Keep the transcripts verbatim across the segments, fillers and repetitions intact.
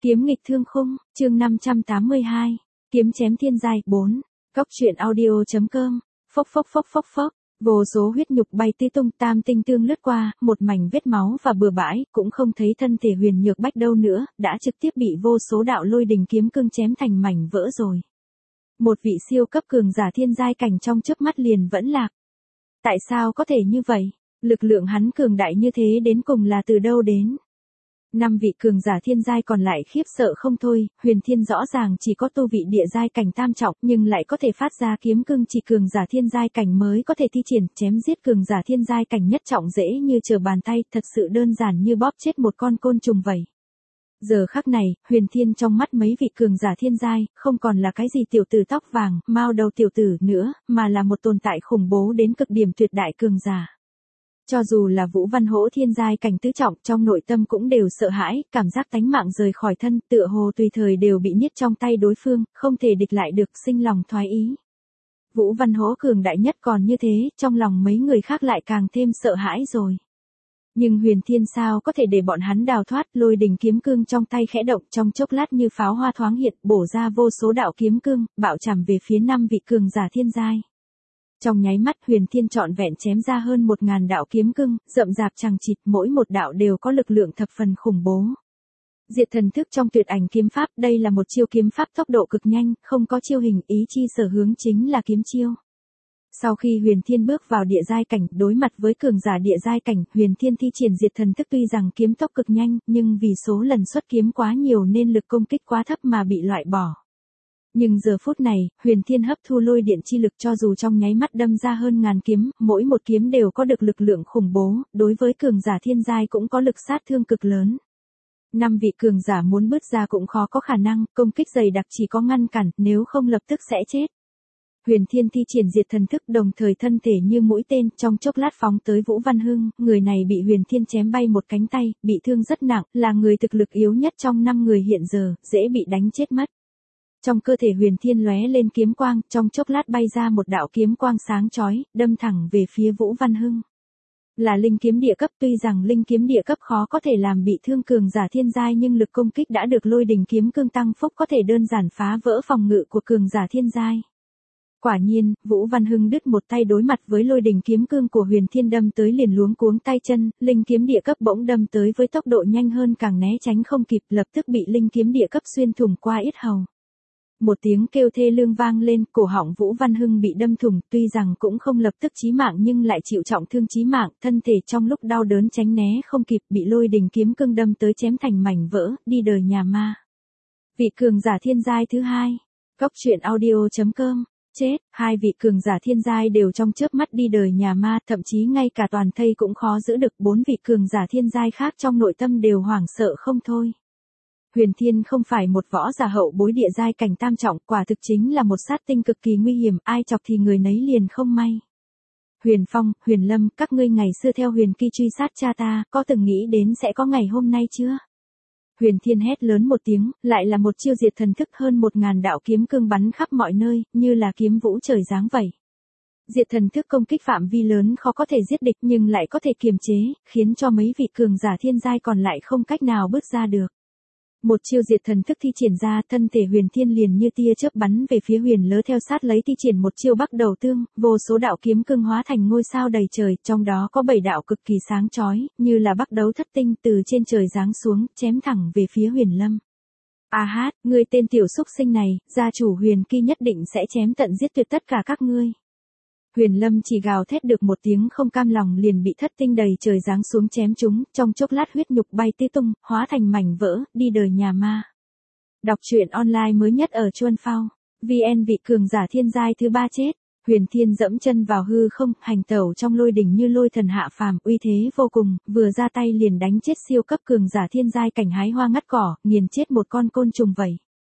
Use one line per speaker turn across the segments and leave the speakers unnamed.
Kiếm nghịch thương khung, chương năm trăm tám mươi hai, kiếm chém thiên giai, bốn. Cóc truyện audio.com, phốc phốc phốc phốc phốc, vô số huyết nhục bay tứ tung, tam tinh tương lướt qua, một mảnh vết máu và bừa bãi, cũng không thấy thân thể Huyền Nhược Bách đâu nữa, đã trực tiếp bị vô số đạo lôi đình kiếm cương chém thành mảnh vỡ rồi. Một vị siêu cấp cường giả thiên giai cảnh trong chớp mắt liền vẫn lạc. Tại sao có thể như vậy? Lực lượng hắn cường đại như thế đến cùng là từ đâu đến? Năm vị cường giả thiên giai còn lại khiếp sợ không thôi, Huyền Thiên rõ ràng chỉ có tu vị địa giai cảnh tam trọng, nhưng lại có thể phát ra kiếm cương chỉ cường giả thiên giai cảnh mới có thể thi triển, chém giết cường giả thiên giai cảnh nhất trọng dễ như trở bàn tay, thật sự đơn giản như bóp chết một con côn trùng vậy. Giờ khắc này, Huyền Thiên trong mắt mấy vị cường giả thiên giai, không còn là cái gì tiểu tử tóc vàng, mao đầu tiểu tử nữa, mà là một tồn tại khủng bố đến cực điểm tuyệt đại cường giả. Cho dù là Vũ Văn Hỗ thiên giai cảnh tứ trọng, trong nội tâm cũng đều sợ hãi, cảm giác tánh mạng rời khỏi thân, tựa hồ tùy thời đều bị niết trong tay đối phương, không thể địch lại được, sinh lòng thoái ý. Vũ Văn Hỗ cường đại nhất còn như thế, trong lòng mấy người khác lại càng thêm sợ hãi rồi. Nhưng Huyền Thiên sao có thể để bọn hắn đào thoát, lôi đình kiếm cương trong tay khẽ động, trong chốc lát như pháo hoa thoáng hiện, bổ ra vô số đạo kiếm cương, bạo chằm về phía năm vị cường giả thiên giai. Trong nháy mắt Huyền Thiên trọn vẹn chém ra hơn một ngàn đạo kiếm cương, rậm rạp chằng chịt, mỗi một đạo đều có lực lượng thập phần khủng bố. Diệt thần thức trong tuyệt ảnh kiếm pháp, đây là một chiêu kiếm pháp tốc độ cực nhanh, không có chiêu hình, ý chi sở hướng chính là kiếm chiêu. Sau khi Huyền Thiên bước vào địa giai cảnh, đối mặt với cường giả địa giai cảnh, Huyền Thiên thi triển diệt thần thức tuy rằng kiếm tốc cực nhanh, nhưng vì số lần xuất kiếm quá nhiều nên lực công kích quá thấp mà bị loại bỏ. Nhưng giờ phút này, Huyền Thiên hấp thu lôi điện chi lực, cho dù trong nháy mắt đâm ra hơn ngàn kiếm, mỗi một kiếm đều có được lực lượng khủng bố, đối với cường giả thiên giai cũng có lực sát thương cực lớn. Năm vị cường giả muốn bứt ra cũng khó có khả năng, công kích dày đặc chỉ có ngăn cản, nếu không lập tức sẽ chết. Huyền Thiên thi triển diệt thần thức, đồng thời thân thể như mũi tên, trong chốc lát phóng tới Vũ Văn Hưng, người này bị Huyền Thiên chém bay một cánh tay, bị thương rất nặng, là người thực lực yếu nhất trong năm người hiện giờ, dễ bị đánh chết mất. Trong cơ thể Huyền Thiên lóe lên kiếm quang, trong chốc lát bay ra một đạo kiếm quang sáng chói, đâm thẳng về phía Vũ Văn Hưng. Là linh kiếm địa cấp, tuy rằng linh kiếm địa cấp khó có thể làm bị thương cường giả thiên giai, nhưng lực công kích đã được lôi đình kiếm cương tăng phúc, có thể đơn giản phá vỡ phòng ngự của cường giả thiên giai. Quả nhiên, Vũ Văn Hưng đứt một tay đối mặt với lôi đình kiếm cương của Huyền Thiên đâm tới liền luống cuống tay chân, linh kiếm địa cấp bỗng đâm tới với tốc độ nhanh hơn, càng né tránh không kịp, lập tức bị linh kiếm địa cấp xuyên thủng qua yết hầu. Một tiếng kêu thê lương vang lên, cổ họng Vũ Văn Hưng bị đâm thủng, tuy rằng cũng không lập tức chí mạng nhưng lại chịu trọng thương chí mạng, thân thể trong lúc đau đớn tránh né không kịp, bị lôi đình kiếm cương đâm tới chém thành mảnh vỡ, đi đời nhà ma. Vị cường giả thiên giai thứ hai, cóc truyện audio.com, chết, hai vị cường giả thiên giai đều trong chớp mắt đi đời nhà ma, thậm chí ngay cả toàn thây cũng khó giữ được, bốn vị cường giả thiên giai khác trong nội tâm đều hoảng sợ không thôi. Huyền Thiên không phải một võ giả hậu bối địa giai cảnh tam trọng, quả thực chính là một sát tinh cực kỳ nguy hiểm, ai chọc thì người nấy liền không may. Huyền Phong, Huyền Lâm, các ngươi ngày xưa theo Huyền Kỳ truy sát cha ta, có từng nghĩ đến sẽ có ngày hôm nay chưa? Huyền Thiên hét lớn một tiếng, lại là một chiêu diệt thần thức, hơn một ngàn đạo kiếm cương bắn khắp mọi nơi, như là kiếm vũ trời giáng vậy. Diệt thần thức công kích phạm vi lớn khó có thể giết địch nhưng lại có thể kiềm chế, khiến cho mấy vị cường giả thiên giai còn lại không cách nào bước ra được. Một chiêu diệt thần thức thi triển ra, thân thể Huyền Thiên liền như tia chớp bắn về phía Huyền Lỡ, theo sát lấy thi triển một chiêu Bắc Đầu Tương, vô số đạo kiếm cương hóa thành ngôi sao đầy trời, trong đó có bảy đạo cực kỳ sáng chói, như là Bắc Đấu Thất Tinh, từ trên trời giáng xuống, chém thẳng về phía Huyền Lâm. A hát, ngươi tên tiểu xúc sinh này, gia chủ Huyền Kỳ nhất định sẽ chém tận giết tuyệt tất cả các ngươi. Huyền Lâm chỉ gào thét được một tiếng không cam lòng liền bị thất tinh đầy trời giáng xuống chém chúng, trong chốc lát huyết nhục bay tứ tung, hóa thành mảnh vỡ, đi đời nhà ma. Đọc truyện online mới nhất ở Chuan Phao. vê en vị cường giả thiên giai thứ ba chết. Huyền Thiên dẫm chân vào hư không, hành tẩu trong lôi đỉnh như lôi thần hạ phàm, uy thế vô cùng, vừa ra tay liền đánh chết siêu cấp cường giả thiên giai cảnh hái hoa ngắt cỏ, nghiền chết một con côn trùng vậy.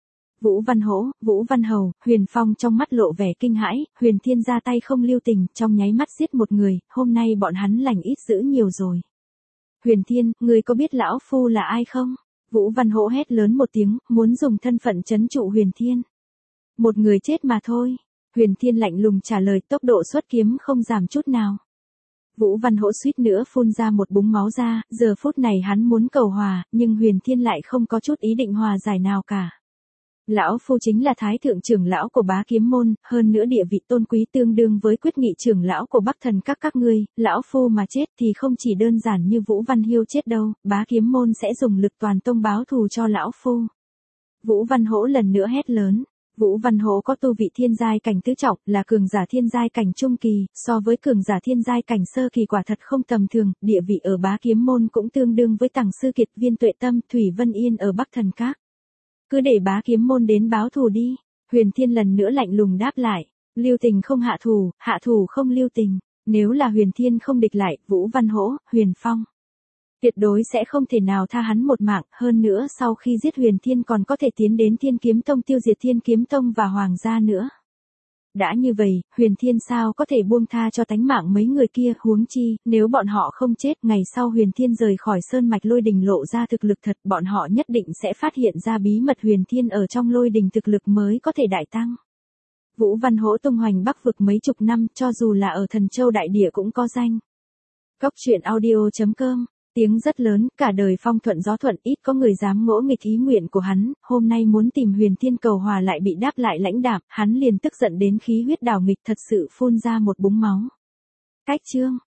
Vũ Văn Hỗ, Vũ Văn Hầu, Huyền Phong trong mắt lộ vẻ kinh hãi, Huyền Thiên ra tay không lưu tình, trong nháy mắt giết một người, hôm nay bọn hắn lành ít dữ nhiều rồi. Huyền Thiên, ngươi có biết lão phu là ai không? Vũ Văn Hỗ hét lớn một tiếng, muốn dùng thân phận trấn trụ Huyền Thiên. Một người chết mà thôi. Huyền Thiên lạnh lùng trả lời, tốc độ xuất kiếm không giảm chút nào. Vũ Văn Hỗ suýt nữa phun ra một búng máu ra, giờ phút này hắn muốn cầu hòa, nhưng Huyền Thiên lại không có chút ý định hòa giải nào cả. Lão Phu chính là Thái Thượng trưởng lão của Bá Kiếm Môn, hơn nữa địa vị tôn quý tương đương với quyết nghị trưởng lão của Bắc Thần các các ngươi, Lão Phu mà chết thì không chỉ đơn giản như Vũ Văn Hiêu chết đâu, Bá Kiếm Môn sẽ dùng lực toàn tông báo thù cho Lão Phu. Vũ Văn Hỗ lần nữa hét lớn. Vũ Văn Hỗ có tu vị thiên giai cảnh tứ trọng, là cường giả thiên giai cảnh trung kỳ, so với cường giả thiên giai cảnh sơ kỳ quả thật không tầm thường, địa vị ở Bá Kiếm Môn cũng tương đương với Tằng Sư Kiệt, Viên Tuệ Tâm, Thủy Vân Yên ở Bắc Thần Các. Cứ để Bá Kiếm Môn đến báo thù đi. Huyền Thiên lần nữa lạnh lùng đáp lại. Lưu tình không hạ thù, hạ thù không lưu tình. Nếu là Huyền Thiên không địch lại, Vũ Văn Hỗ, Huyền Phong tuyệt đối sẽ không thể nào tha hắn một mạng, hơn nữa sau khi giết Huyền Thiên còn có thể tiến đến Thiên Kiếm Tông tiêu diệt Thiên Kiếm Tông và Hoàng gia nữa. Đã như vậy, Huyền Thiên sao có thể buông tha cho tánh mạng mấy người kia, huống chi, nếu bọn họ không chết, ngày sau Huyền Thiên rời khỏi sơn mạch Lôi Đình lộ ra thực lực thật, bọn họ nhất định sẽ phát hiện ra bí mật Huyền Thiên ở trong Lôi Đình thực lực mới có thể đại tăng. Vũ Văn Hỗ tung hoành Bắc vực mấy chục năm, cho dù là ở Thần Châu đại địa cũng có danh. Cốc truyện audio chấm com. Tiếng rất lớn, cả đời phong thuận gió thuận, ít có người dám ngỗ nghịch ý nguyện của hắn, hôm nay muốn tìm Huyền Thiên cầu hòa lại bị đáp lại lãnh đạm, hắn liền tức giận đến khí huyết đảo nghịch, thật sự phun ra một búng máu. Cách chương